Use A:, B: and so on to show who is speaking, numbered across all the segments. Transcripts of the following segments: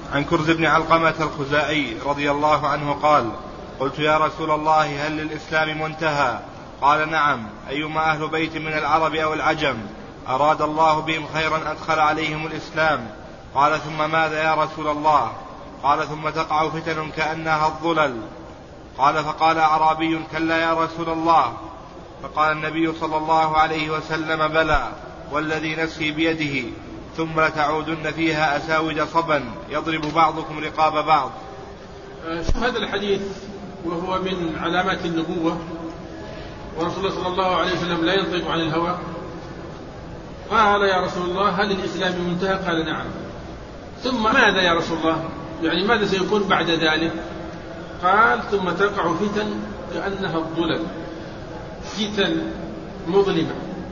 A: عن كرز بن علقمة الخزاعي رضي الله عنه قال: قلت يا رسول الله هل للإسلام منتهى؟ قال: نعم، أيما أهل بيت من العرب أو العجم أراد الله بهم خيرا أدخل عليهم الإسلام. قال: ثم ماذا يا رسول الله؟ قال: ثم تقع فتن كأنها الظلل. قال: فقال أعرابي: كلا يا رسول الله. فقال النبي صلى الله عليه وسلم: بلى والذي نفسي بيده، ثم لتعودن فيها أساود صبا يضرب بعضكم رقاب بعض.
B: شوف هذا الحديث وهو من علامات النبوة، ورسول الله صلى الله عليه وسلم لا ينطق عن الهوى. قال: يا رسول الله هل الإسلام منتهى؟ قال: نعم. ثم ماذا يا رسول الله؟ يعني ماذا سيكون بعد ذلك؟ قال: ثم تقع فتن كأنها الظلل، فتن مظلمة.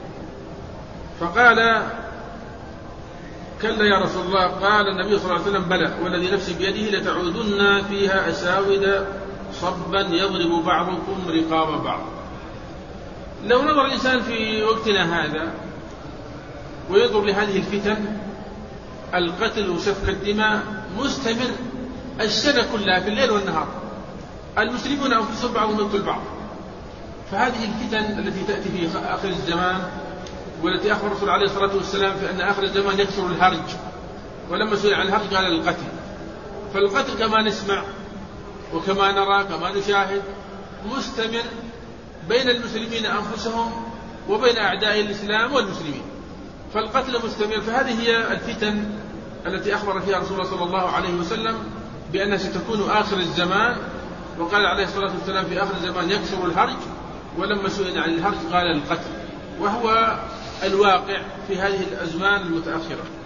B: فقال: كلا يا رسول الله. قال النبي صلى الله عليه وسلم: بلى والذي نفسي بيده لتعودن فيها أساود صبا يضرب بعضكم رقاب بعض. لو نظر الإنسان في وقتنا هذا وينظر لهذه الفتن، القتل وسفك الدماء مستمر السنة كلها في الليل والنهار، المسلمون أنفسهم بعضهم يقتل بعض. فهذه الفتن التي تأتي في آخر الزمان، والتي أخبر الرسول عليه الصلاة والسلام في أن آخر الزمان يكثر الهرج، ولما سئل عن الهرج قال القتل. فالقتل كما نسمع وكما نرى كما نشاهد مستمر بين المسلمين أنفسهم وبين أعداء الإسلام والمسلمين، فالقتل مستمر. فهذه هي الفتن التي أخبر فيها رسول الله صلى الله عليه وسلم بأنها ستكون آخر الزمان، وقال عليه الصلاة والسلام في آخر الزمان يكثر الهرج، ولما سئل عن الهرج قال القتل، وهو الواقع في هذه الأزمان المتأخرة.